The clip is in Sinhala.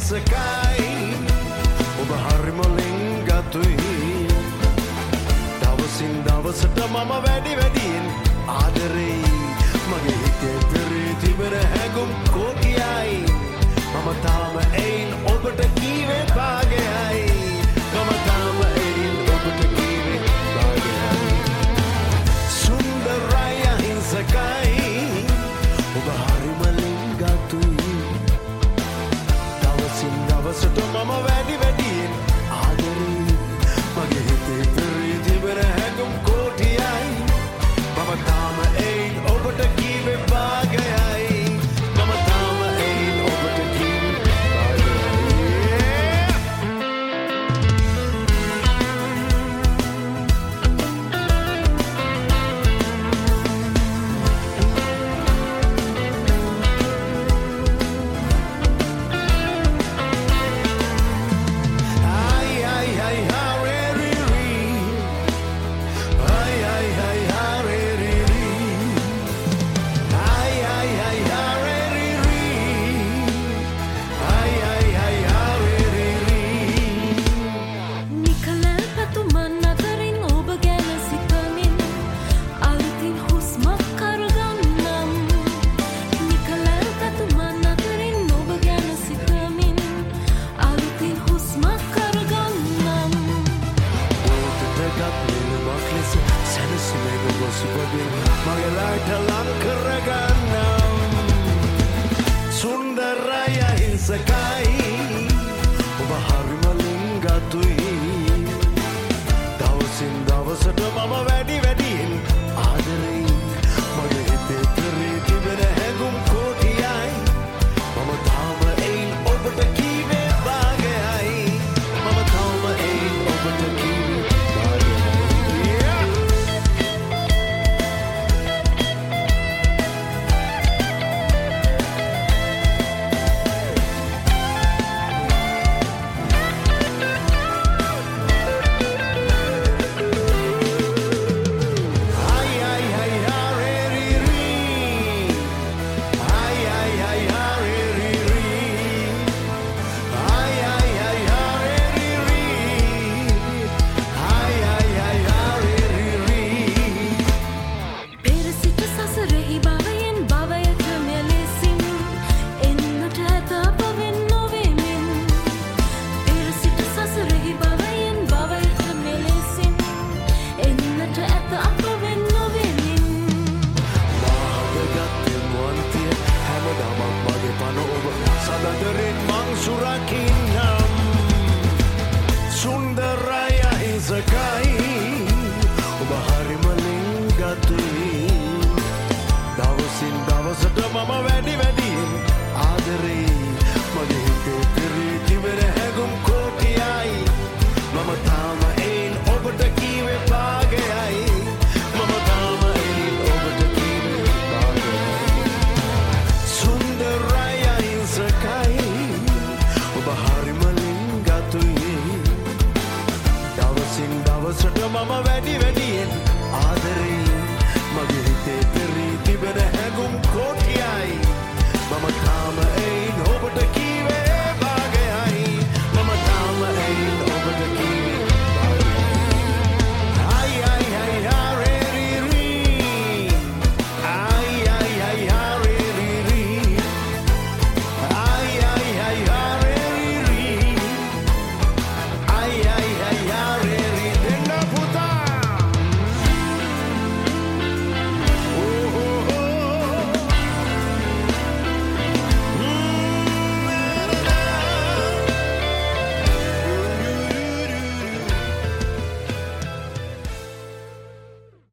හිංසකයි ඔබ හරිම ලිංගතුයි දවසින් දවසට මම වැඩියෙන් ආදරෙයි මගේ හිතේ පෙරී තිබෙන හැඟුම් කෝටියයි මම තාම එයින් ඔබට කීවේ භාගයයි මම තාම එයින් ඔබට කීවේ භාගයයි සුන්දරයි අහිංසකයි ඔබ හරිම ලිංගතුයි දවසින් දවසට මම වැඩියෙන් ආදරෙයි මගේ හිතේ පෙරී තිබෙන හැඟුම් කෝටියයි මම තාම එයින් ඔබට කීවේ භාගයයි මම තාම එයින් ඔබට කීවේ සුන්දරයි අහිංසකයි ඔබ හරිම ලිංගතුයි දවසින් දවසට මම වැඩි